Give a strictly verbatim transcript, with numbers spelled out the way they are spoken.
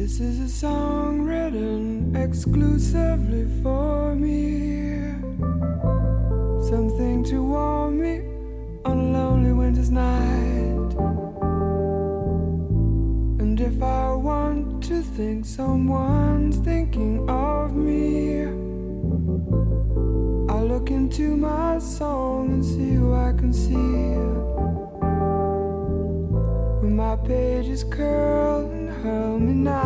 This is a song written exclusively for me. Something to warm me on a lonely winter's night. And if I want to think someone's thinking of me, I look into my song and see who I can see. When my pages curl and hurl me now,